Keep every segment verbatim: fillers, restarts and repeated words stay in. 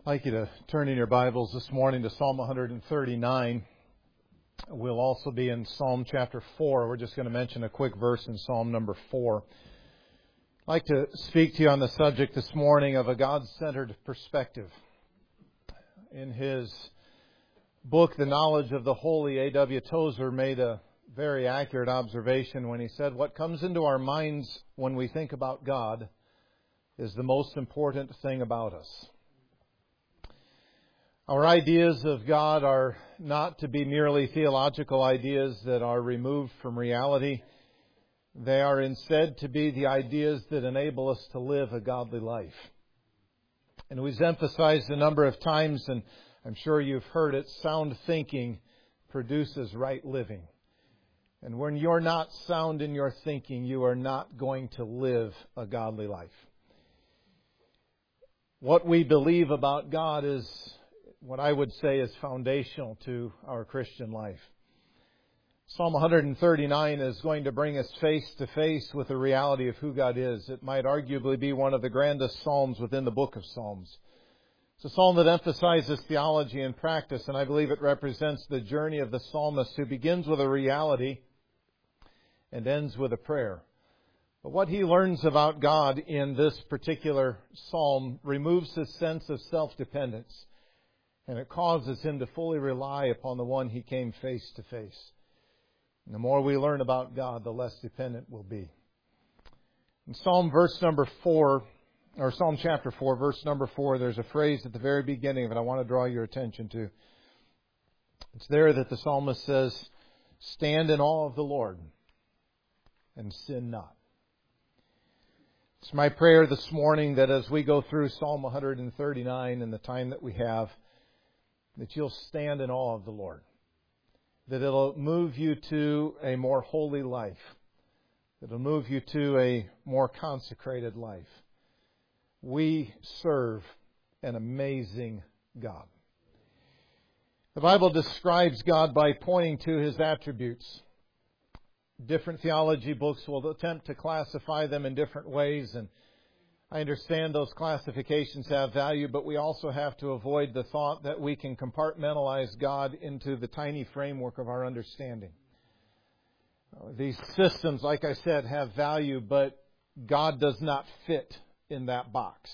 I'd like you to turn in your Bibles this morning to Psalm one thirty-nine. We'll also be in Psalm chapter four. We're just going to mention a quick verse in Psalm number four. I'd like to speak to you on the subject this morning of a God-centered perspective. In his book, The Knowledge of the Holy, A W Tozer made a very accurate observation when he said, what comes into our minds when we think about God is the most important thing about us. Our ideas of God are not to be merely theological ideas that are removed from reality. They are instead to be the ideas that enable us to live a godly life. And we've emphasized a number of times, and I'm sure you've heard it, sound thinking produces right living. And when you're not sound in your thinking, you are not going to live a godly life. What we believe about God is what I would say is foundational to our Christian life. Psalm one thirty-nine is going to bring us face to face with the reality of who God is. It might arguably be one of the grandest psalms within the book of Psalms. It's a psalm that emphasizes theology and practice, and I believe it represents the journey of the psalmist who begins with a reality and ends with a prayer. But what he learns about God in this particular psalm removes his sense of self-dependence. And it causes him to fully rely upon the one he came face to face. And the more we learn about God, the less dependent we'll be. In Psalm verse number four, or Psalm chapter four, verse number four, there's a phrase at the very beginning of it I want to draw your attention to. It's there that the psalmist says, "Stand in awe of the Lord and sin not." It's my prayer this morning that as we go through Psalm one thirty-nine in the time that we have, that you'll stand in awe of the Lord. That it'll move you to a more holy life. That it'll move you to a more consecrated life. We serve an amazing God. The Bible describes God by pointing to His attributes. Different theology books will attempt to classify them in different ways, and I understand those classifications have value, but we also have to avoid the thought that we can compartmentalize God into the tiny framework of our understanding. These systems, like I said, have value, but God does not fit in that box.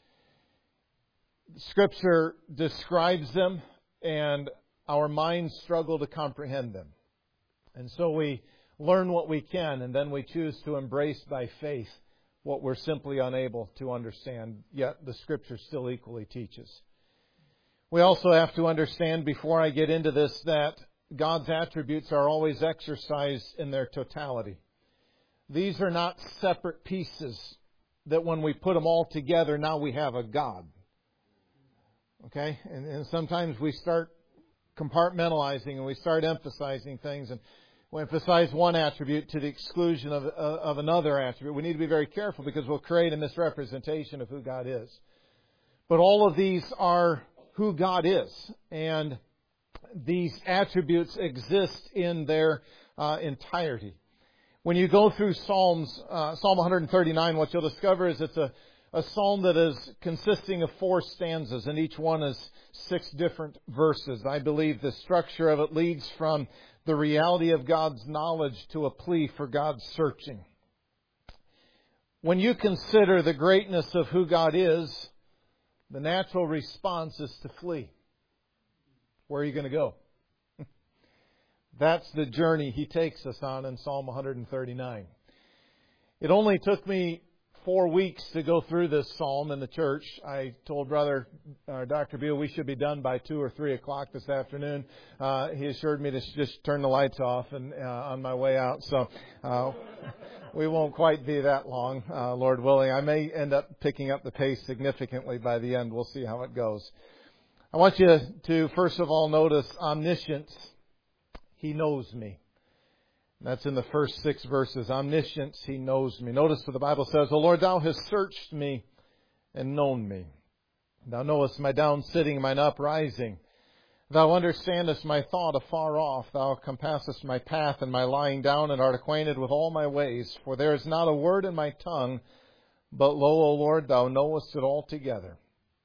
Scripture describes them, and our minds struggle to comprehend them. And so we learn what we can, and then we choose to embrace by faith what we're simply unable to understand, yet the Scripture still equally teaches. We also have to understand, before I get into this, that God's attributes are always exercised in their totality. These are not separate pieces that when we put them all together, now we have a God. Okay? And, and sometimes we start compartmentalizing and we start emphasizing things, and we emphasize one attribute to the exclusion of, of another attribute. We need to be very careful because we'll create a misrepresentation of who God is. But all of these are who God is. And these attributes exist in their uh, entirety. When you go through Psalms, uh, Psalm one thirty-nine, what you'll discover is it's a, a psalm that is consisting of four stanzas, and each one is six different verses. I believe the structure of it leads from the reality of God's knowledge to a plea for God's searching. When you consider the greatness of who God is, the natural response is to flee. Where are you going to go? That's the journey He takes us on in Psalm one thirty-nine. It only took me four weeks to go through this psalm in the church. I told Brother uh, Doctor Beal we should be done by two or three o'clock this afternoon. Uh, he assured me to just turn the lights off and uh, on my way out. So uh, we won't quite be that long, uh, Lord willing. I may end up picking up the pace significantly by the end. We'll see how it goes. I want you to first of all notice omniscience. He knows me. That's in the first six verses. Omniscience, He knows me. Notice what the Bible says, O Lord, Thou hast searched me and known me. Thou knowest my down sitting, mine uprising. Thou understandest my thought afar off. Thou compassest my path and my lying down, and art acquainted with all my ways. For there is not a word in my tongue, but lo, O Lord, Thou knowest it altogether.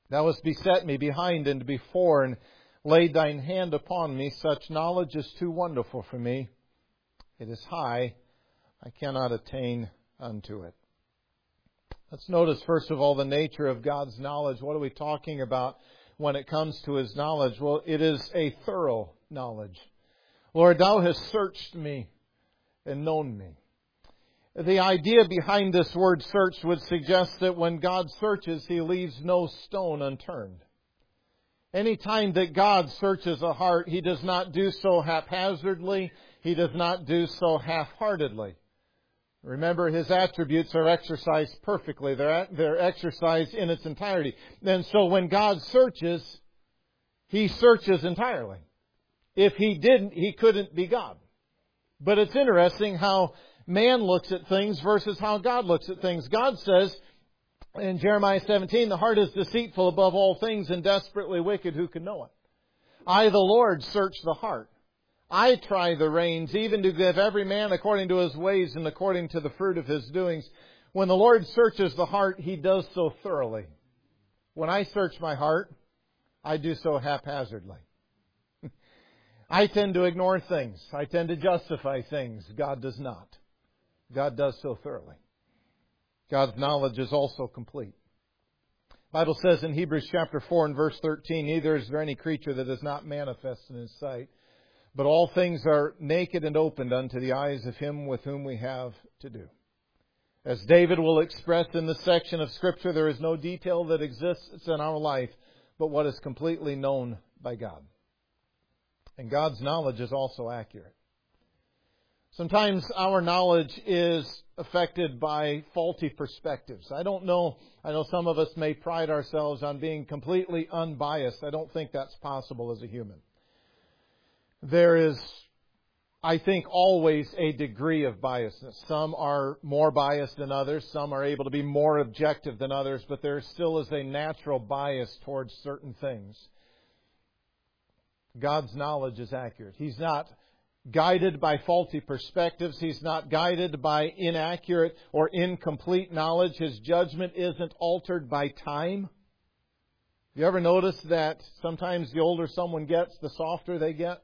Thou hast beset me behind and before, and laid thine hand upon me. Such knowledge is too wonderful for me. It is high. I cannot attain unto it. Let's notice, first of all, the nature of God's knowledge. What are we talking about when it comes to His knowledge? Well, it is a thorough knowledge. Lord, Thou hast searched me and known me. The idea behind this word search would suggest that when God searches, He leaves no stone unturned. Any time that God searches a heart, He does not do so haphazardly. He does not do so half-heartedly. Remember, His attributes are exercised perfectly. They're, they're exercised in its entirety. And so when God searches, He searches entirely. If He didn't, He couldn't be God. But it's interesting how man looks at things versus how God looks at things. God says in Jeremiah seventeen, the heart is deceitful above all things and desperately wicked. Who can know it? I, the Lord, search the heart. I try the reins, even to give every man according to his ways and according to the fruit of his doings. When the Lord searches the heart, He does so thoroughly. When I search my heart, I do so haphazardly. I tend to ignore things. I tend to justify things. God does not. God does so thoroughly. God's knowledge is also complete. The Bible says in Hebrews chapter four and verse thirteen, neither is there any creature that is not manifest in His sight, but all things are naked and opened unto the eyes of Him with whom we have to do. As David will express in this section of Scripture, there is no detail that exists in our life but what is completely known by God. And God's knowledge is also accurate. Sometimes our knowledge is affected by faulty perspectives. I don't know, I know some of us may pride ourselves on being completely unbiased. I don't think that's possible as a human. There is, I think, always a degree of biasness. Some are more biased than others. Some are able to be more objective than others. But there still is a natural bias towards certain things. God's knowledge is accurate. He's not guided by faulty perspectives. He's not guided by inaccurate or incomplete knowledge. His judgment isn't altered by time. You ever notice that sometimes the older someone gets, the softer they get?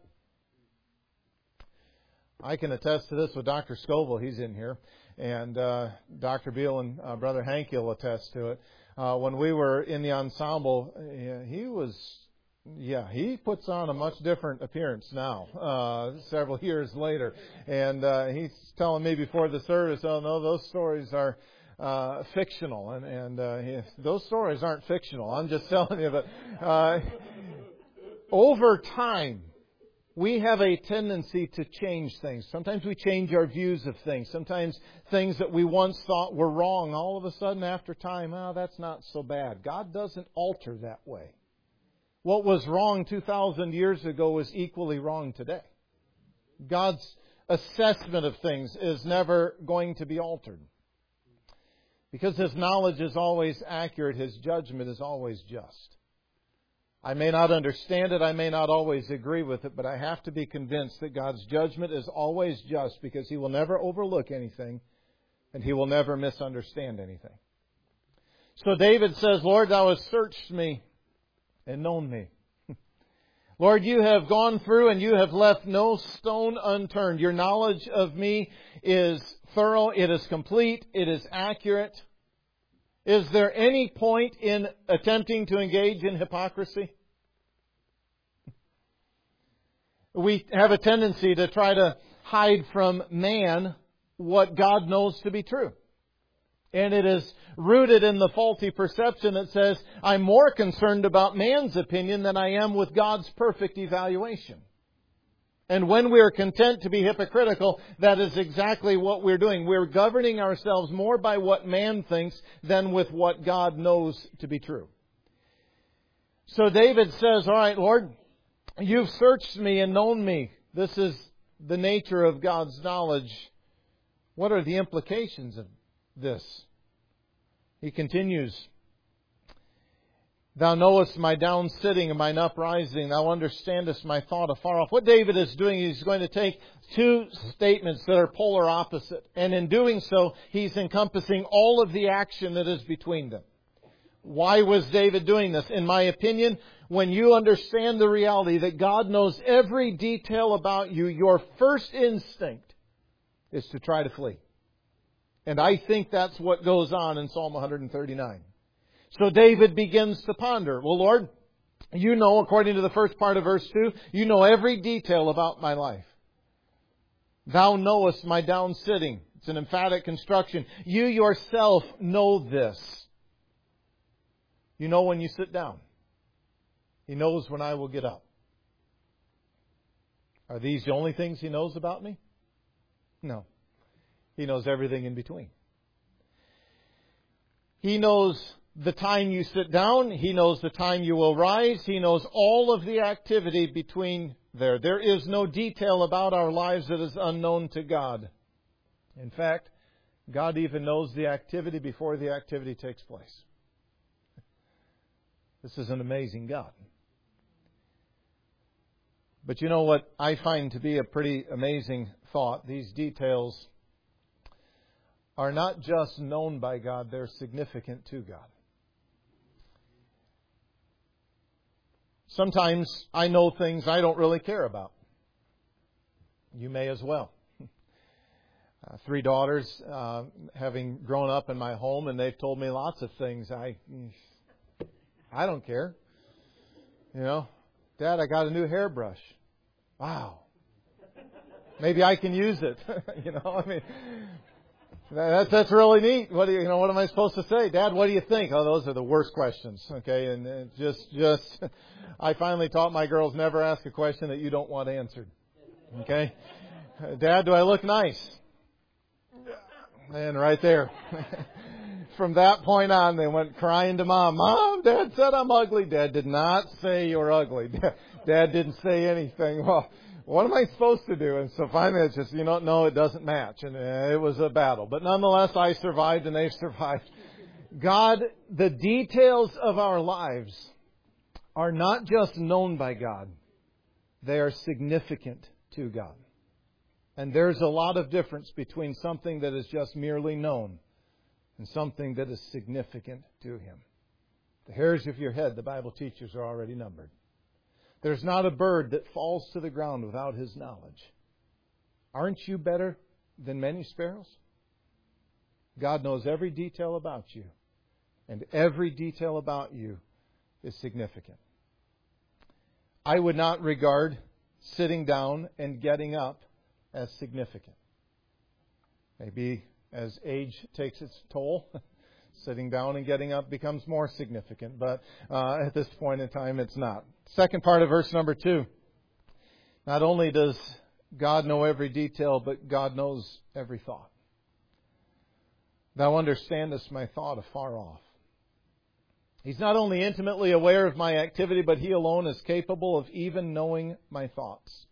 I can attest to this with Doctor Scoville. He's in here. And uh, Doctor Beal and uh, Brother Hank will attest to it. Uh, when we were in the ensemble, he was... Yeah, he puts on a much different appearance now, uh, several years later. And uh, he's telling me before the service, oh, no, those stories are uh, fictional. And, and uh, he, those stories aren't fictional. I'm just telling you that uh, over time, we have a tendency to change things. Sometimes we change our views of things. Sometimes things that we once thought were wrong, all of a sudden after time, oh, that's not so bad. God doesn't alter that way. What was wrong two thousand years ago is equally wrong today. God's assessment of things is never going to be altered. Because His knowledge is always accurate, His judgment is always just. I may not understand it, I may not always agree with it, but I have to be convinced that God's judgment is always just because He will never overlook anything and He will never misunderstand anything. So David says, Lord, Thou hast searched me and known me. Lord, You have gone through and You have left no stone unturned. Your knowledge of me is thorough, it is complete, it is accurate. Is there any point in attempting to engage in hypocrisy? We have a tendency to try to hide from man what God knows to be true. And it is rooted in the faulty perception that says, I'm more concerned about man's opinion than I am with God's perfect evaluation. And when we are content to be hypocritical, that is exactly what we're doing. We're governing ourselves more by what man thinks than with what God knows to be true. So David says, all right, Lord, You've searched me and known me. This is the nature of God's knowledge. What are the implications of this? He continues, Thou knowest my down sitting and mine uprising. Thou understandest my thought afar off. What David is doing, he's going to take two statements that are polar opposite. And in doing so, he's encompassing all of the action that is between them. Why was David doing this? In my opinion, when you understand the reality that God knows every detail about you, your first instinct is to try to flee. And I think that's what goes on in Psalm one thirty-nine. So David begins to ponder, well, Lord, you know, according to the first part of verse two, you know every detail about my life. Thou knowest my down sitting. It's an emphatic construction. You yourself know this. You know when you sit down. He knows when I will get up. Are these the only things He knows about me? No. He knows everything in between. He knows the time you sit down. He knows the time you will rise. He knows all of the activity between there. There is no detail about our lives that is unknown to God. In fact, God even knows the activity before the activity takes place. This is an amazing God. But you know what I find to be a pretty amazing thought? These details are not just known by God, they're significant to God. Sometimes I know things I don't really care about. You may as well. Uh, three daughters, uh, having grown up in my home, and they've told me lots of things. I, I don't care. You know, Dad, I got a new hairbrush. Wow. Maybe I can use it. you know, I mean, that's that's really neat. What do you, you know? What am I supposed to say, Dad? What do you think? Oh, those are the worst questions. Okay, and uh, just just, I finally taught my girls never ask a question that you don't want answered. Okay, Dad, do I look nice? And right there. From that point on, they went crying to Mom. Mom, Dad said I'm ugly. Dad did not say you're ugly. Dad didn't say anything. Well, what am I supposed to do? And so finally it's just, you know, no, it doesn't match. And it was a battle. But nonetheless, I survived and they survived. God, the details of our lives are not just known by God. They are significant to God. And there's a lot of difference between something that is just merely known and something that is significant to Him. The hairs of your head, the Bible teaches, are already numbered. There's not a bird that falls to the ground without His knowledge. Aren't you better than many sparrows? God knows every detail about you, and every detail about you is significant. I would not regard sitting down and getting up as significant. Maybe as age takes its toll, sitting down and getting up becomes more significant. But uh, at this point in time, it's not. Second part of verse number two. Not only does God know every detail, but God knows every thought. Thou understandest my thought afar off. He's not only intimately aware of my activity, but He alone is capable of even knowing my thoughts.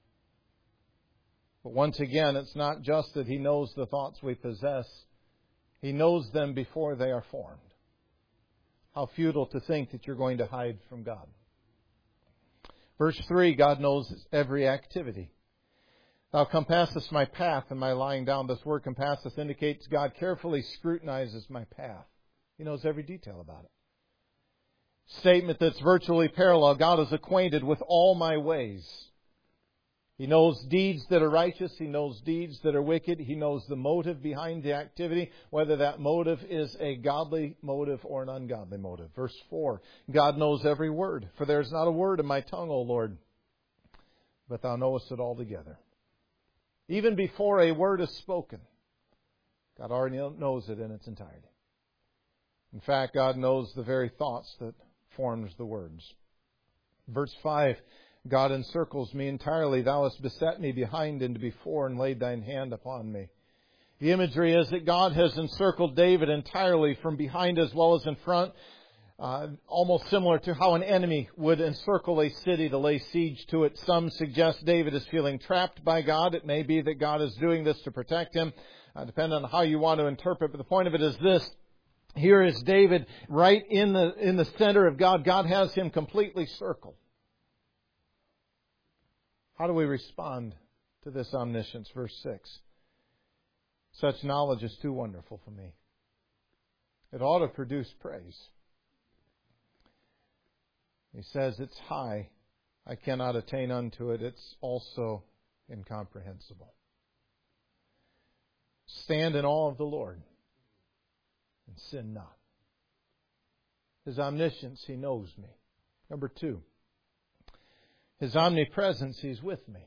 But once again, it's not just that He knows the thoughts we possess. He knows them before they are formed. How futile to think that you're going to hide from God. Verse three, God knows every activity. Thou compassest my path and my lying down. This word compasseth indicates God carefully scrutinizes my path. He knows every detail about it. Statement that's virtually parallel. God is acquainted with all my ways. He knows deeds that are righteous. He knows deeds that are wicked. He knows the motive behind the activity, whether that motive is a godly motive or an ungodly motive. Verse four, God knows every word. For there is not a word in my tongue, O Lord, but Thou knowest it altogether. Even before a word is spoken, God already knows it in its entirety. In fact, God knows the very thoughts that forms the words. Verse five, God encircles me entirely. Thou hast beset me behind and before and laid Thine hand upon me. The imagery is that God has encircled David entirely from behind as well as in front. Uh, almost similar to how an enemy would encircle a city to lay siege to it. Some suggest David is feeling trapped by God. It may be that God is doing this to protect him, uh, depending on how you want to interpret. But the point of it is this. Here is David right in the, in the center of God. God has him completely circled. How do we respond to this omniscience? Verse six. Such knowledge is too wonderful for me. It ought to produce praise. He says it's high. I cannot attain unto it. It's also incomprehensible. Stand in awe of the Lord and sin not. His omniscience, He knows me. Number two, His omnipresence, He's with me.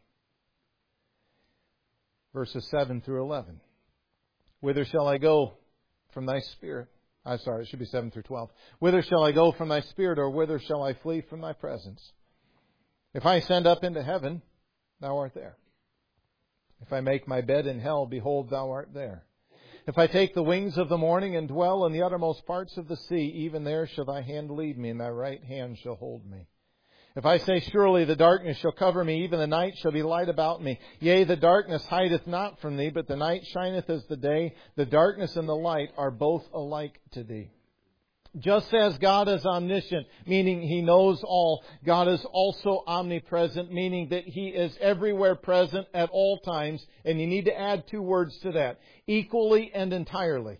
Verses seven through eleven. Whither shall I go from Thy Spirit? I'm sorry, it should be seven through twelve. Whither shall I go from Thy Spirit, or whither shall I flee from Thy presence? If I ascend up into heaven, Thou art there. If I make my bed in hell, behold, Thou art there. If I take the wings of the morning and dwell in the uttermost parts of the sea, even there shall Thy hand lead me, and Thy right hand shall hold me. If I say, surely the darkness shall cover me, even the night shall be light about me. Yea, the darkness hideth not from Thee, but the night shineth as the day. The darkness and the light are both alike to Thee. Just as God is omniscient, meaning He knows all, God is also omnipresent, meaning that He is everywhere present at all times. And you need to add two words to that: equally and entirely.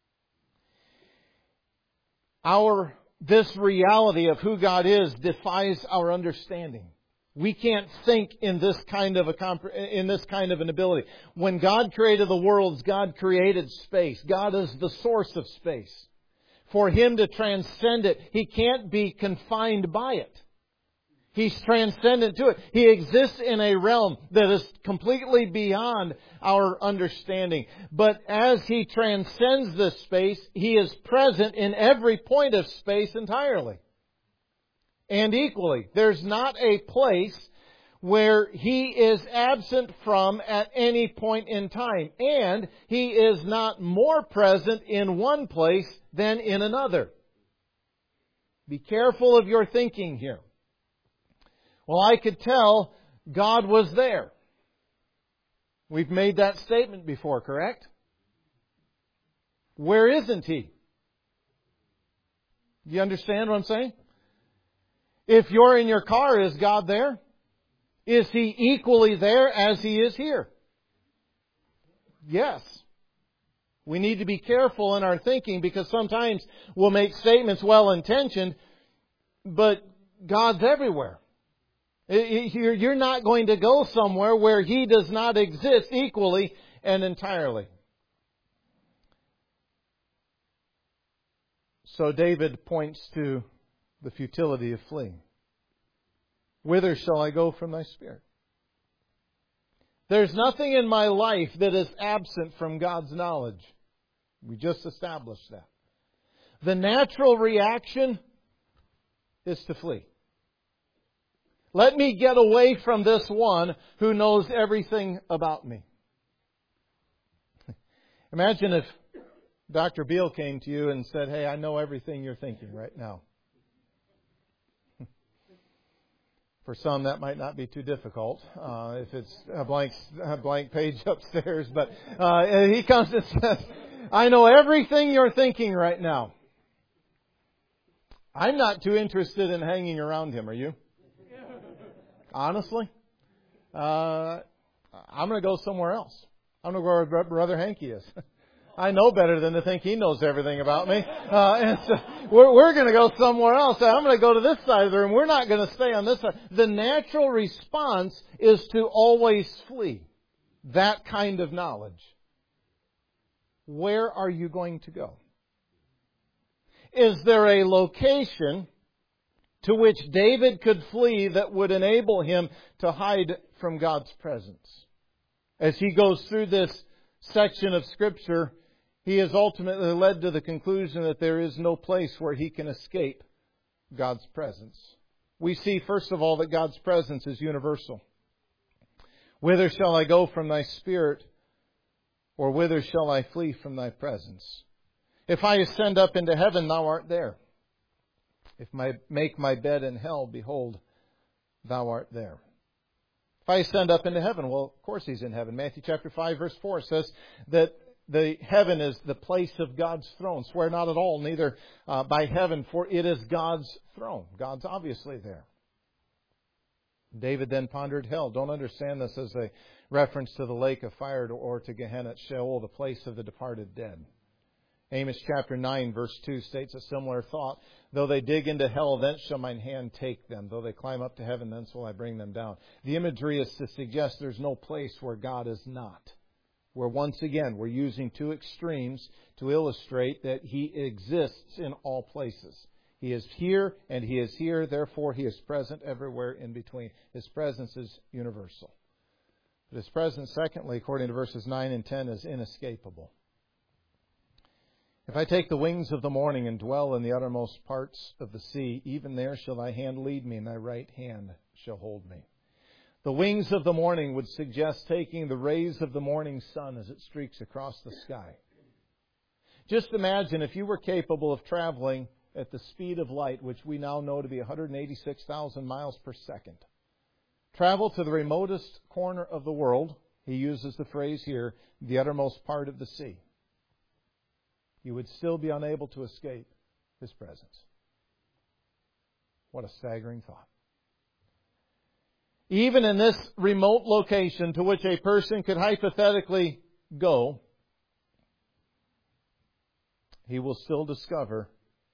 Our This reality of who God is defies our understanding. We can't think in this kind of a in this kind of an ability. When God created the worlds, God created space. God is the source of space. For Him to transcend it, He can't be confined by it. He's transcendent to it. He exists in a realm that is completely beyond our understanding. But as He transcends this space, He is present in every point of space entirely. And equally, there's not a place where He is absent from at any point in time. And He is not more present in one place than in another. Be careful of your thinking here. Well, I could tell God was there. We've made that statement before, correct? Where isn't He? You understand what I'm saying? If you're in your car, is God there? Is He equally there as He is here? Yes. We need to be careful in our thinking, because sometimes we'll make statements well-intentioned, but God's everywhere. You're not going to go somewhere where He does not exist equally and entirely. So David points to the futility of fleeing. Whither shall I go from Thy Spirit? There's nothing in my life that is absent from God's knowledge. We just established that. The natural reaction is to flee. Let me get away from this one who knows everything about me. Imagine if Doctor Beale came to you and said, hey, I know everything you're thinking right now. For some, that might not be too difficult uh, if it's a blank, a blank page upstairs. But uh, he comes and says, I know everything you're thinking right now. I'm not too interested in hanging around him, are you? Honestly? Uh, I'm going to go somewhere else. I'm going to go where Brother Hanky is. I know better than to think he knows everything about me. Uh, and so we're, we're going to go somewhere else. I'm going to go to this side of the room. We're not going to stay on this side. The natural response is to always flee that kind of knowledge. Where are you going to go? Is there a location to which David could flee that would enable him to hide from God's presence? As he goes through this section of Scripture, he is ultimately led to the conclusion that there is no place where he can escape God's presence. We see, first of all, that God's presence is universal. Whither shall I go from Thy Spirit, or whither shall I flee from Thy presence? If I ascend up into heaven, Thou art there. If I make my bed in hell, behold, Thou art there. If I ascend up into heaven, well, of course He's in heaven. Matthew chapter five, verse four says that the heaven is the place of God's throne. Swear not at all, neither uh, by heaven, for it is God's throne. God's obviously there. David then pondered hell. Don't understand this as a reference to the lake of fire or to Gehenna, Sheol, the place of the departed dead. Amos chapter nine verse two states a similar thought. Though they dig into hell, thence shall mine hand take them. Though they climb up to heaven, thence will I bring them down. The imagery is to suggest there's no place where God is not. Where once again, we're using two extremes to illustrate that He exists in all places. He is here and He is here, therefore He is present everywhere in between. His presence is universal. But His presence, secondly, according to verses nine and ten, is inescapable. If I take the wings of the morning and dwell in the uttermost parts of the sea, even there shall thy hand lead me, and thy right hand shall hold me. The wings of the morning would suggest taking the rays of the morning sun as it streaks across the sky. Just imagine if you were capable of traveling at the speed of light, which we now know to be one hundred eighty-six thousand miles per second. Travel to the remotest corner of the world, he uses the phrase here, the uttermost part of the sea. You would still be unable to escape His presence. What a staggering thought. Even in this remote location to which a person could hypothetically go, he will still discover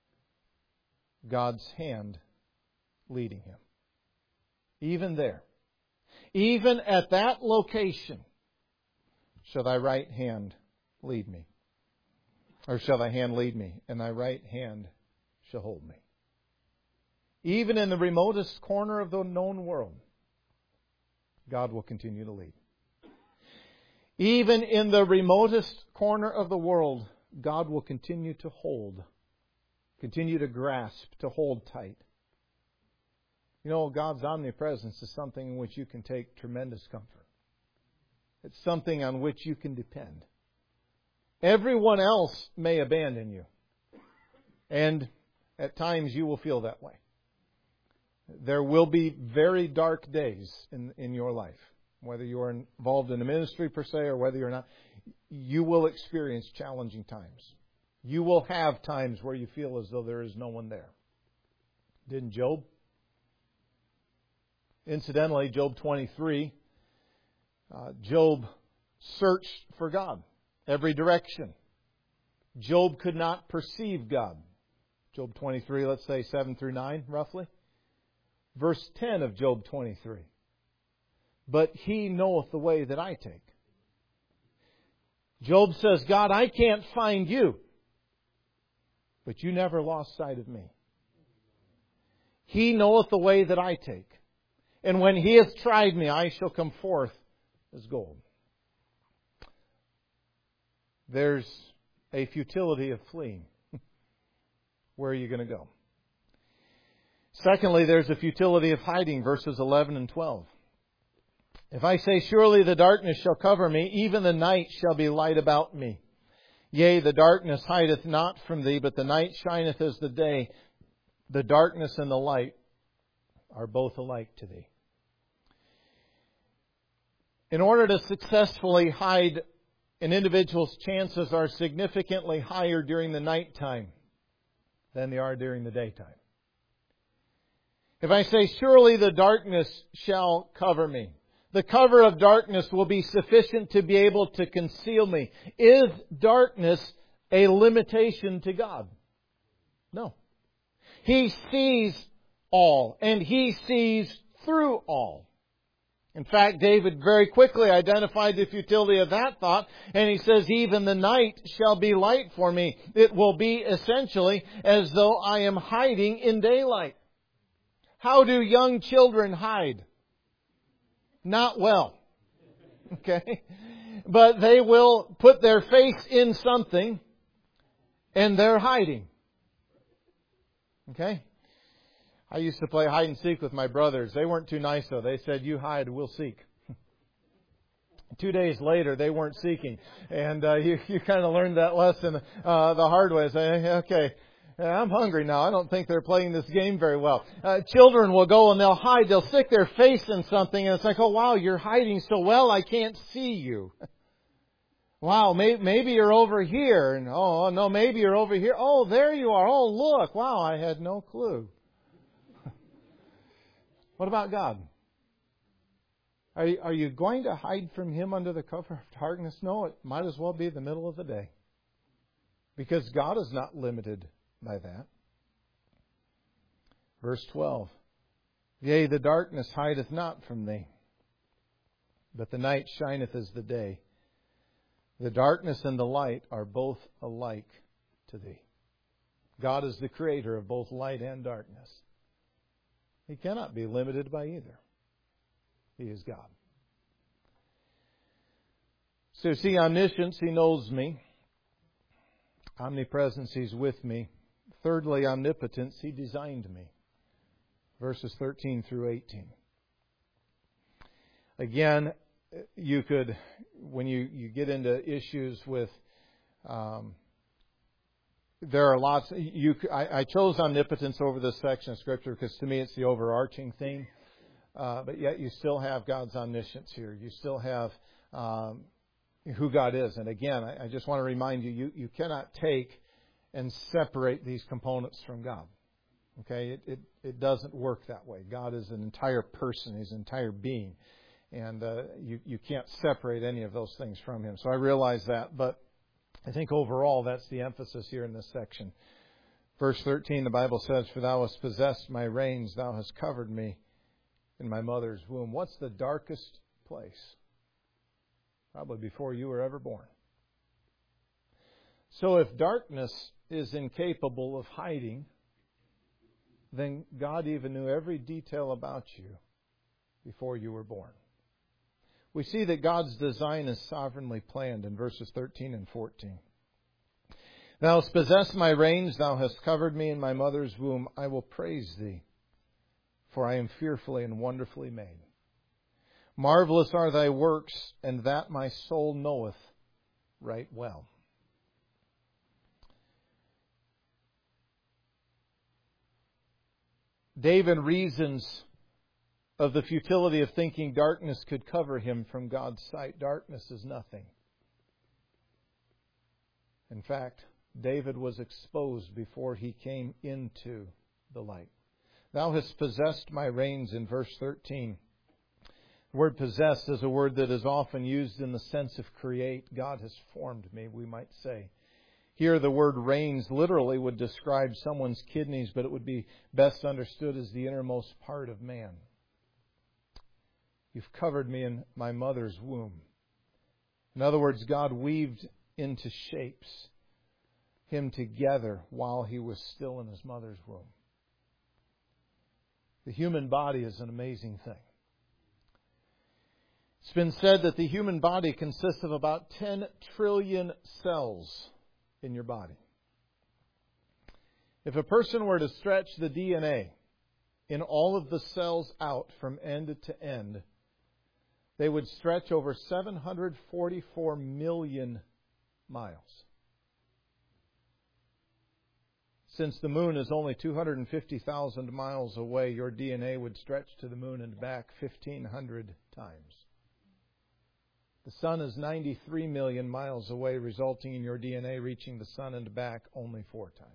God's hand leading him. Even there. Even at that location, shall thy right hand lead me. Or shall thy hand lead me, and thy right hand shall hold me. Even in the remotest corner of the known world, God will continue to lead. Even in the remotest corner of the world, God will continue to hold, continue to grasp, to hold tight. You know, God's omnipresence is something in which you can take tremendous comfort. It's something on which you can depend. Everyone else may abandon you. And at times you will feel that way. There will be very dark days in, in your life. Whether you are involved in a ministry per se or whether you're not, you will experience challenging times. You will have times where you feel as though there is no one there. Didn't Job? Incidentally, Job twenty-three, uh, Job searched for God. Every direction. Job could not perceive God. Job twenty-three, let's say seven through nine, roughly. Verse ten of Job twenty-three. But He knoweth the way that I take. Job says, God, I can't find You, but You never lost sight of me. He knoweth the way that I take. And when He hath tried me, I shall come forth as gold. There's a futility of fleeing. Where are you going to go? Secondly, there's a futility of hiding, verses eleven and twelve. If I say, surely the darkness shall cover me, even the night shall be light about me. Yea, the darkness hideth not from Thee, but the night shineth as the day. The darkness and the light are both alike to Thee. In order to successfully hide, an individual's chances are significantly higher during the nighttime than they are during the daytime. If I say, surely the darkness shall cover me, the cover of darkness will be sufficient to be able to conceal me. Is darkness a limitation to God? No. He sees all, and He sees through all. In fact, David very quickly identified the futility of that thought, and he says, even the night shall be light for me. It will be essentially as though I am hiding in daylight. How do young children hide? Not well. Okay? But they will put their face in something, and they're hiding. Okay? I used to play hide and seek with my brothers. They weren't too nice though. They said, you hide, we'll seek. Two days later, they weren't seeking. And uh, you, you kind of learned that lesson uh, the hard way. Say, okay, I'm hungry now. I don't think they're playing this game very well. Uh, children will go and they'll hide. They'll stick their face in something. And it's like, oh, wow, you're hiding so well, I can't see you. Wow, may, maybe you're over here. And, oh, no, maybe you're over here. Oh, there you are. Oh, look. Wow, I had no clue. What about God? Are you, are you going to hide from Him under the cover of darkness? No, it might as well be the middle of the day. Because God is not limited by that. Verse twelve. Yea, the darkness hideth not from thee, but the night shineth as the day. The darkness and the light are both alike to thee. God is the creator of both light and darkness. He cannot be limited by either. He is God. So see, omniscience, He knows me. Omnipresence, He's with me. Thirdly, omnipotence, He designed me. Verses thirteen through eighteen. Again, you could, when you, you get into issues with, um, there are lots, you, I, I chose omnipotence over this section of Scripture because to me it's the overarching theme. Uh, but yet you still have God's omniscience here. You still have um, who God is. And again, I, I just want to remind you, you, you cannot take and separate these components from God. Okay? It, it, it doesn't work that way. God is an entire person. He's an entire being. And uh, you, you can't separate any of those things from Him. So I realize that. But I think overall that's the emphasis here in this section. Verse thirteen, the Bible says, For thou hast possessed my reins, thou hast covered me in my mother's womb. What's the darkest place? Probably before you were ever born. So if darkness is incapable of hiding, then God even knew every detail about you before you were born. We see that God's design is sovereignly planned in verses thirteen and fourteen. Thou hast possessed my reins, thou hast covered me in my mother's womb. I will praise thee, for I am fearfully and wonderfully made. Marvelous are thy works, and that my soul knoweth right well. David reasons of the futility of thinking darkness could cover him from God's sight. Darkness is nothing. In fact, David was exposed before he came into the light. Thou hast possessed my reins in verse thirteen. The word possessed is a word that is often used in the sense of create. God has formed me, we might say. Here the word reins literally would describe someone's kidneys, but it would be best understood as the innermost part of man. You've covered me in my mother's womb. In other words, God weaved into shapes him together while he was still in his mother's womb. The human body is an amazing thing. It's been said that the human body consists of about ten trillion cells in your body. If a person were to stretch the D N A in all of the cells out from end to end, they would stretch over seven hundred forty-four million miles. Since the moon is only two hundred fifty thousand miles away, your D N A would stretch to the moon and back fifteen hundred times. The sun is ninety-three million miles away, resulting in your D N A reaching the sun and back only four times.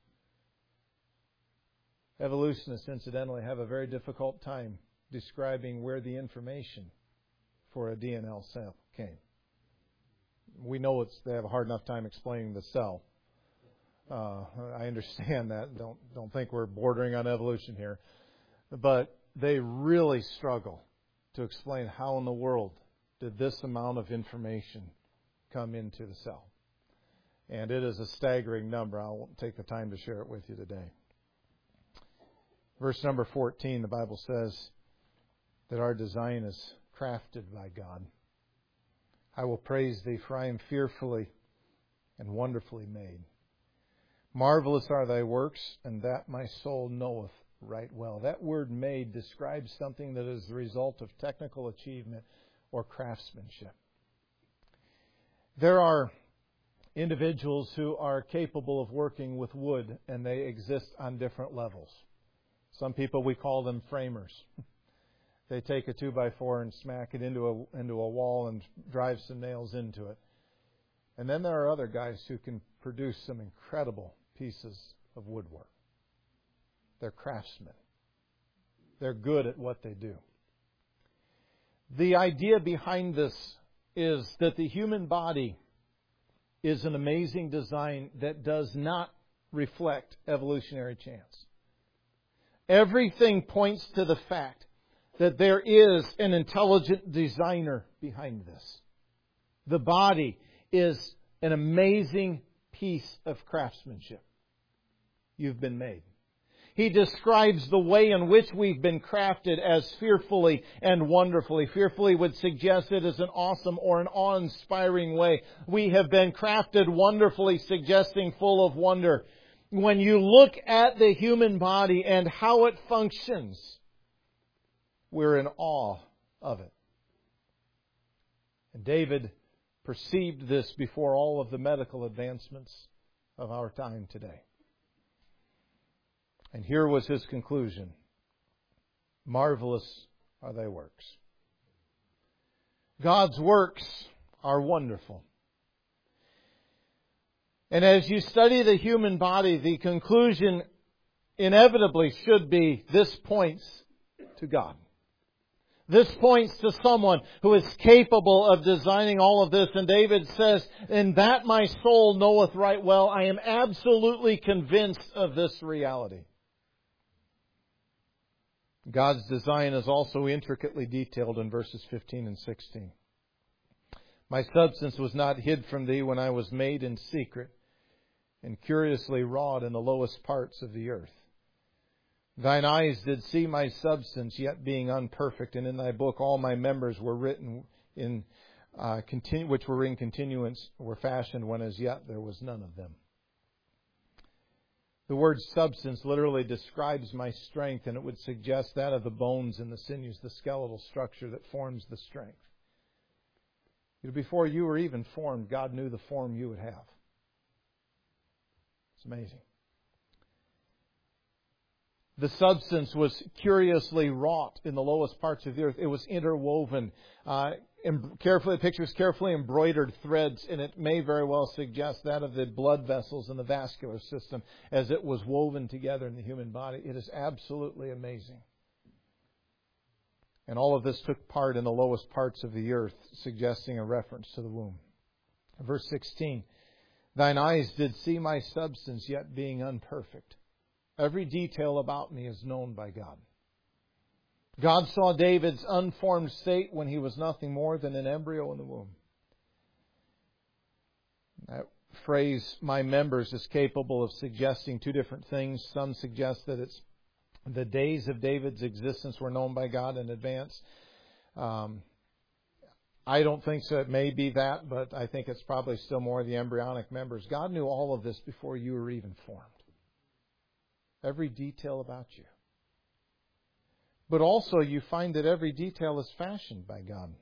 Evolutionists, incidentally, have a very difficult time describing where the information for a D N A cell came. We know it's they have a hard enough time explaining the cell. Uh, I understand that. Don't don't think we're bordering on evolution here, but they really struggle to explain how in the world did this amount of information come into the cell. And it is a staggering number. I won't take the time to share it with you today. Verse number fourteen, the Bible says that our design is crafted by God. I will praise thee, for I am fearfully and wonderfully made. Marvelous are thy works, and that my soul knoweth right well. That word made describes something that is the result of technical achievement or craftsmanship. There are individuals who are capable of working with wood, and they exist on different levels. Some people, we call them framers. They take a two by four and smack it into a into a wall and drive some nails into it. And then there are other guys who can produce some incredible pieces of woodwork. They're craftsmen. They're good at what they do. The idea behind this is that the human body is an amazing design that does not reflect evolutionary chance. Everything points to the fact that there is an intelligent designer behind this. The body is an amazing piece of craftsmanship. You've been made. He describes the way in which we've been crafted as fearfully and wonderfully. Fearfully would suggest it as an awesome or an awe-inspiring way. We have been crafted wonderfully, suggesting full of wonder. When you look at the human body and how it functions, we're in awe of it. And David perceived this before all of the medical advancements of our time today. And here was his conclusion. Marvelous are thy works. God's works are wonderful. And as you study the human body, the conclusion inevitably should be, this points to God. This points to someone who is capable of designing all of this. And David says, "In that my soul knoweth right well." I am absolutely convinced of this reality. God's design is also intricately detailed in verses fifteen and sixteen. "My substance was not hid from thee when I was made in secret, and curiously wrought in the lowest parts of the earth. Thine eyes did see my substance, yet being unperfect, and in thy book all my members were written in, uh, continu- which were in continuance, were fashioned when as yet there was none of them." The word substance literally describes my strength, and it would suggest that of the bones and the sinews, the skeletal structure that forms the strength. Before you were even formed, God knew the form you would have. It's amazing. The substance was curiously wrought in the lowest parts of the earth. It was interwoven. Uh, carefully, the pictures carefully embroidered threads, and it may very well suggest that of the blood vessels and the vascular system as it was woven together in the human body. It is absolutely amazing. And all of this took part in the lowest parts of the earth, suggesting a reference to the womb. Verse sixteen, "Thine eyes did see my substance, yet being unperfect." Every detail about me is known by God. God saw David's unformed state when he was nothing more than an embryo in the womb. That phrase, "my members," is capable of suggesting two different things. Some suggest that it's the days of David's existence were known by God in advance. Um, I don't think so. It may be that, but I think it's probably still more the embryonic members. God knew all of this before you were even formed. Every detail about you. But also you find that every detail is fashioned by God.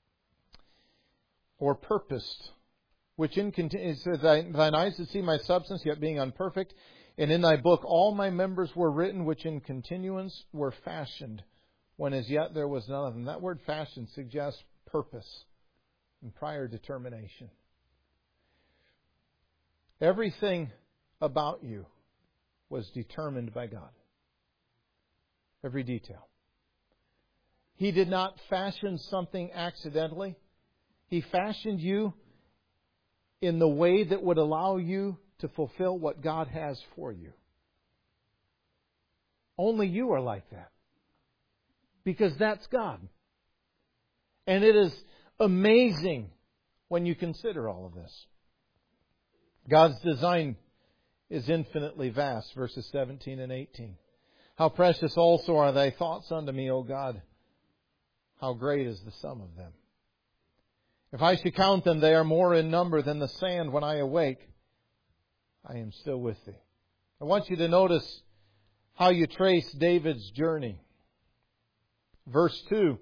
Or purposed. Which in it says, "Thine eyes did see my substance, yet being unperfect. And in thy book all my members were written, which in continuance were fashioned, when as yet there was none of them." That word "fashioned" suggests purpose and prior determination. Everything about you was determined by God. Every detail. He did not fashion something accidentally. He fashioned you in the way that would allow you to fulfill what God has for you. Only you are like that. Because that's God. And it is amazing when you consider all of this. God's design is infinitely vast, verses seventeen and eighteen. "How precious also are thy thoughts unto me, O God! How great is the sum of them! If I should count them, they are more in number than the sand. When I awake, I am still with thee." I want you to notice how you trace David's journey. Verse two.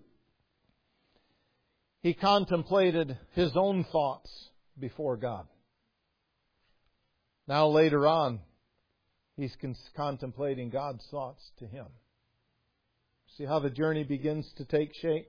He contemplated his own thoughts before God. Now later on, he's contemplating God's thoughts to him. See how the journey begins to take shape?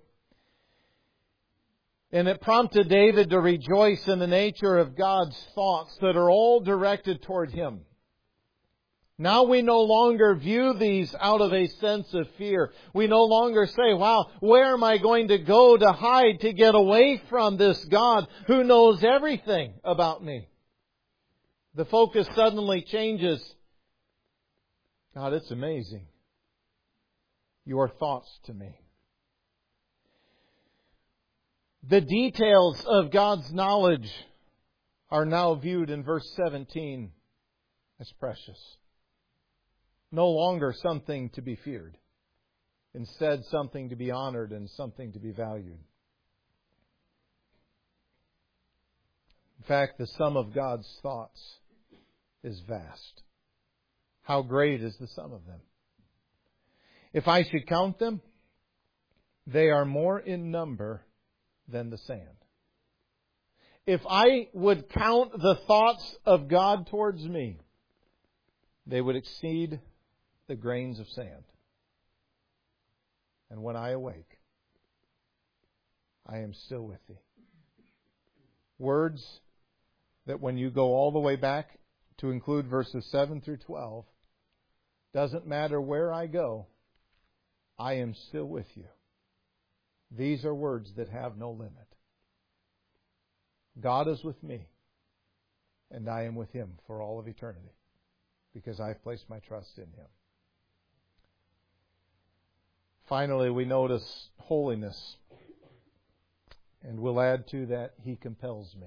And it prompted David to rejoice in the nature of God's thoughts that are all directed toward him. Now we no longer view these out of a sense of fear. We no longer say, "Wow, where am I going to go to hide to get away from this God who knows everything about me?" The focus suddenly changes. God, it's amazing. Your thoughts to me. The details of God's knowledge are now viewed in verse seventeen as precious. No longer something to be feared. Instead, something to be honored and something to be valued. In fact, the sum of God's thoughts is vast. How great is the sum of them? If I should count them, they are more in number than the sand. If I would count the thoughts of God towards me, they would exceed the grains of sand. And when I awake, I am still with Thee. Words that when you go all the way back to include verses seven through twelve, doesn't matter where I go, I am still with you. These are words that have no limit. God is with me, and I am with Him for all of eternity, because I've placed my trust in Him. Finally, we notice holiness, and we'll add to that, He compels me.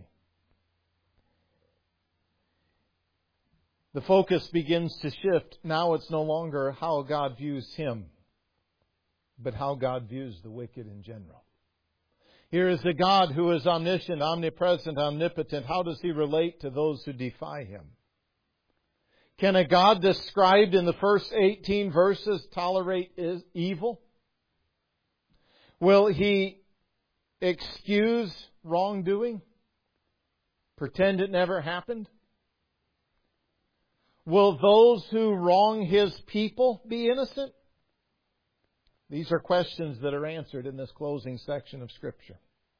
The focus begins to shift. Now it's no longer how God views him, but how God views the wicked in general. Here is a God who is omniscient, omnipresent, omnipotent. How does He relate to those who defy Him? Can a God described in the first eighteen verses tolerate evil? Will He excuse wrongdoing? Pretend it never happened? Will those who wrong His people be innocent? These are questions that are answered in this closing section of Scripture.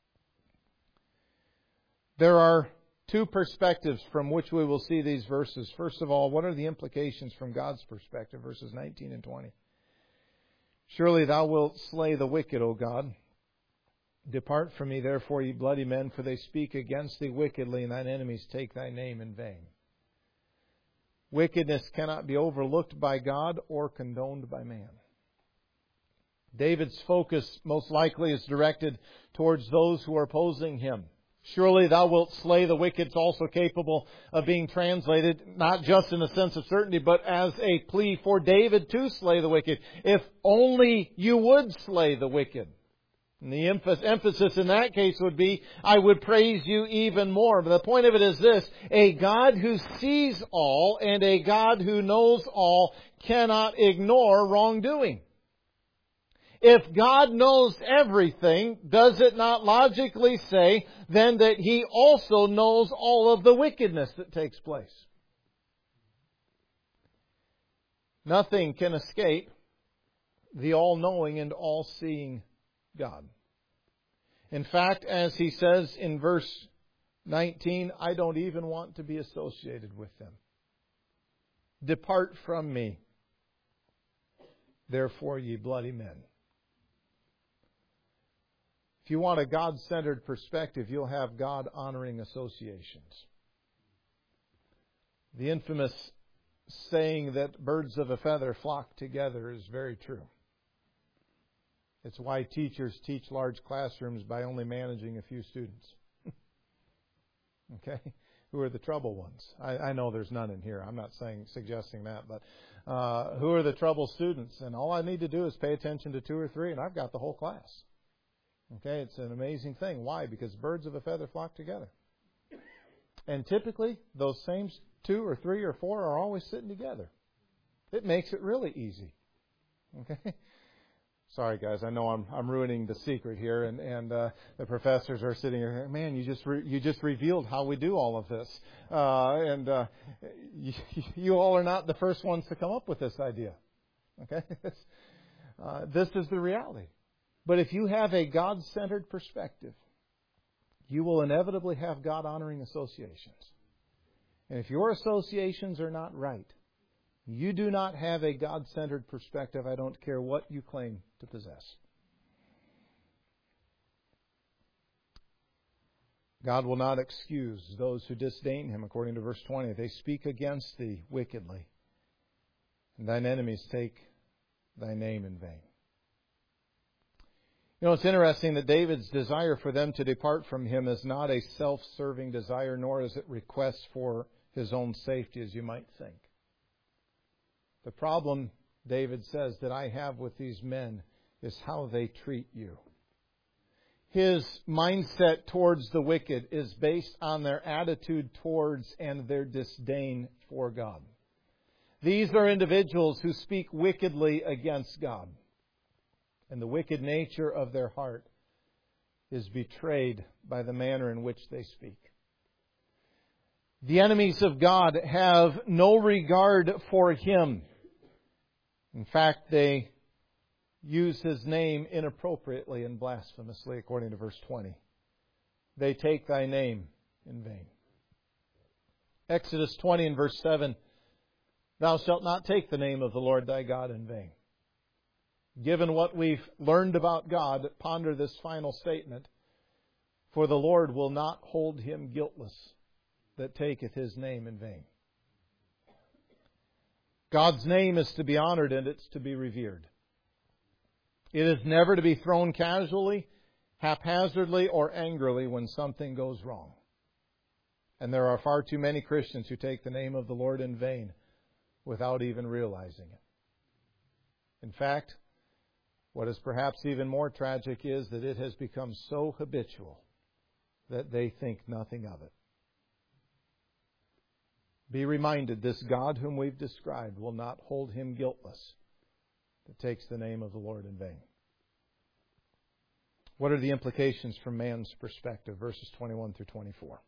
There are two perspectives from which we will see these verses. First of all, what are the implications from God's perspective? Verses nineteen and twenty. Surely Thou wilt slay the wicked, O God. Depart from me, therefore, ye bloody men, for they speak against Thee wickedly, and Thine enemies take Thy name in vain. Wickedness cannot be overlooked by God or condoned by man. David's focus most likely is directed towards those who are opposing him. Surely Thou wilt slay the wicked is also capable of being translated not just in a sense of certainty, but as a plea for David to slay the wicked. If only You would slay the wicked. And the emphasis in that case would be, I would praise You even more. But the point of it is this: a God who sees all and a God who knows all cannot ignore wrongdoing. If God knows everything, does it not logically say then that He also knows all of the wickedness that takes place? Nothing can escape the all-knowing and all-seeing God. In fact, as He says in verse nineteen, I don't even want to be associated with them. Depart from me, therefore, ye bloody men. If you want a God-centered perspective, you'll have God-honoring associations. The infamous saying that birds of a feather flock together is very true. It's why teachers teach large classrooms by only managing a few students. Okay? Who are the trouble ones? I, I know there's none in here. I'm not saying suggesting that, but uh, who are the trouble students? And all I need to do is pay attention to two or three, and I've got the whole class. Okay, it's an amazing thing. Why? Because birds of a feather flock together. And typically, those same two or three or four are always sitting together. It makes it really easy. Okay? Sorry, guys. I know I'm I'm ruining the secret here, and and uh, the professors are sitting here. Man, you just re- you just revealed how we do all of this, uh, and uh, you, you all are not the first ones to come up with this idea. Okay, uh, this is the reality. But if you have a God-centered perspective, you will inevitably have God-honoring associations. And if your associations are not right, you do not have a God-centered perspective. I don't care what you claim to possess. God will not excuse those who disdain Him, according to verse twenty. They speak against Thee wickedly, and Thine enemies take Thy name in vain. You know, it's interesting that David's desire for them to depart from Him is not a self-serving desire, nor is it request for his own safety, as you might think. The problem, David says, that I have with these men is how they treat you. His mindset towards the wicked is based on their attitude towards and their disdain for God. These are individuals who speak wickedly against God. And the wicked nature of their heart is betrayed by the manner in which they speak. The enemies of God have no regard for Him. In fact, they use His name inappropriately and blasphemously, according to verse twenty. They take Thy name in vain. Exodus twenty and verse seven, Thou shalt not take the name of the Lord thy God in vain. Given what we've learned about God, ponder this final statement. For the Lord will not hold him guiltless that taketh His name in vain. God's name is to be honored and it's to be revered. It is never to be thrown casually, haphazardly, or angrily when something goes wrong. And there are far too many Christians who take the name of the Lord in vain without even realizing it. In fact, what is perhaps even more tragic is that it has become so habitual that they think nothing of it. Be reminded, this God whom we've described will not hold him guiltless that takes the name of the Lord in vain. What are the implications from man's perspective? Verses twenty-one through twenty-four.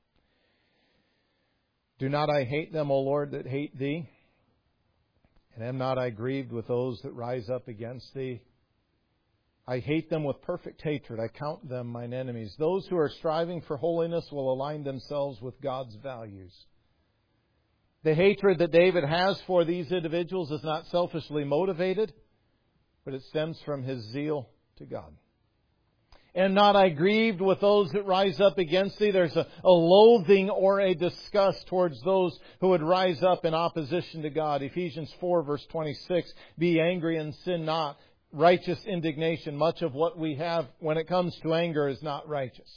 Do not I hate them, O Lord, that hate Thee? And am not I grieved with those that rise up against Thee? I hate them with perfect hatred. I count them mine enemies. Those who are striving for holiness will align themselves with God's values. The hatred that David has for these individuals is not selfishly motivated, but it stems from his zeal to God. And not I grieved with those that rise up against Thee. There's a, a loathing or a disgust towards those who would rise up in opposition to God. Ephesians four verse twenty-six, Be angry and sin not. Righteous indignation. Much of what we have when it comes to anger is not righteous.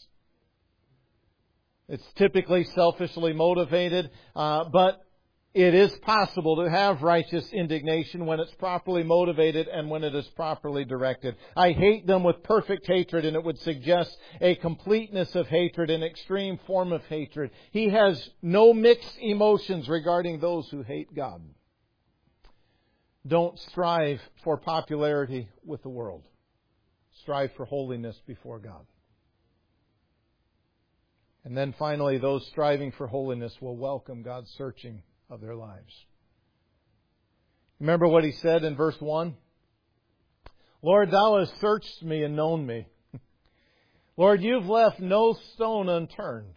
It's typically selfishly motivated, uh, but it is possible to have righteous indignation when it's properly motivated and when it is properly directed. I hate them with perfect hatred, and it would suggest a completeness of hatred, an extreme form of hatred. He has no mixed emotions regarding those who hate God. Don't strive for popularity with the world. Strive for holiness before God. And then finally, those striving for holiness will welcome God's searching of their lives. Remember what He said in verse one? Lord, Thou hast searched me and known me. Lord, You've left no stone unturned.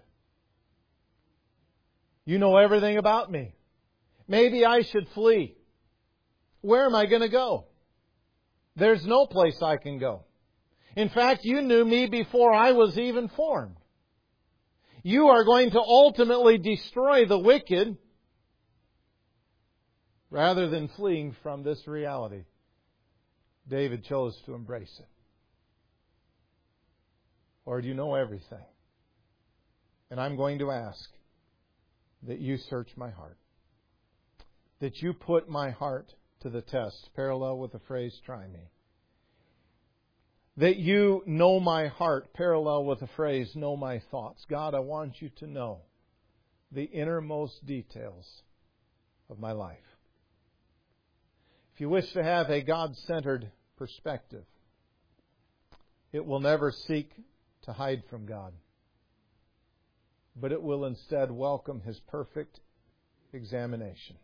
You know everything about me. Maybe I should flee. Where am I going to go? There's no place I can go. In fact, You knew me before I was even formed. You are going to ultimately destroy the wicked rather than fleeing from this reality. David chose to embrace it. Lord, You know everything. And I'm going to ask that You search my heart. That You put my heart to the test, parallel with the phrase, try me. That You know my heart, parallel with the phrase, know my thoughts. God, I want You to know the innermost details of my life. If you wish to have a God-centered perspective, it will never seek to hide from God, but it will instead welcome His perfect examination.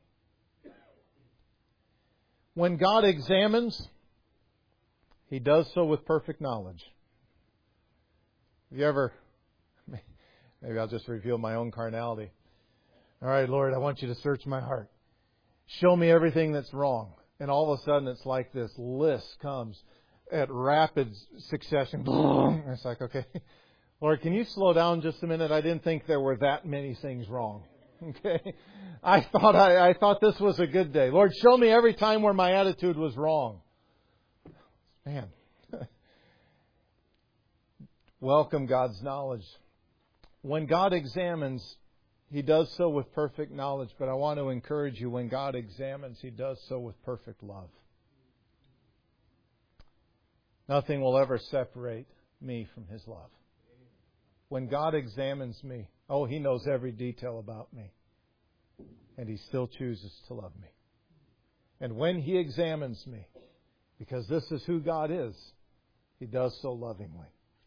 When God examines, He does so with perfect knowledge. Have you ever, maybe I'll just reveal my own carnality. All right, Lord, I want You to search my heart. Show me everything that's wrong. And all of a sudden it's like this list comes at rapid succession. It's like, okay, Lord, can you slow down just a minute? I didn't think there were that many things wrong. Okay? I thought I, I thought this was a good day. Lord, show me every time where my attitude was wrong. Man. Welcome God's knowledge. When God examines, He does so with perfect knowledge. But I want to encourage you, when God examines, He does so with perfect love. Nothing will ever separate me from His love. When God examines me, oh, He knows every detail about me. And He still chooses to love me. And when He examines me, because this is who God is, He does so lovingly.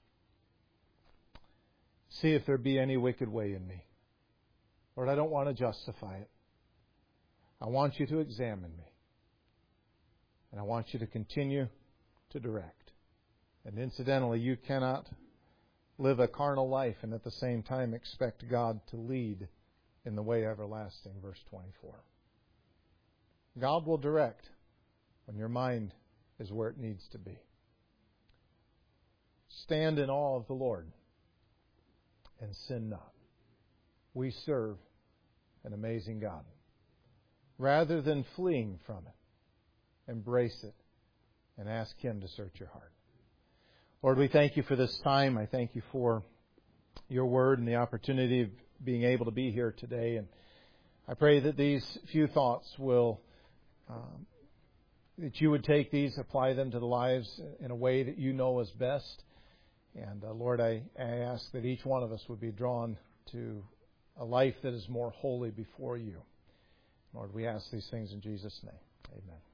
See if there be any wicked way in me. Lord, I don't want to justify it. I want You to examine me. And I want You to continue to direct. And incidentally, you cannot live a carnal life and at the same time expect God to lead in the way everlasting. Verse twenty-four. God will direct when your mind is where it needs to be. Stand in awe of the Lord and sin not. We serve an amazing God. Rather than fleeing from it, embrace it and ask Him to search your heart. Lord, we thank You for this time. I thank You for Your Word and the opportunity of being able to be here today. And I pray that these few thoughts will, um, that You would take these, apply them to the lives in a way that You know is best. And uh, Lord, I, I ask that each one of us would be drawn to a life that is more holy before You. Lord, we ask these things in Jesus' name. Amen.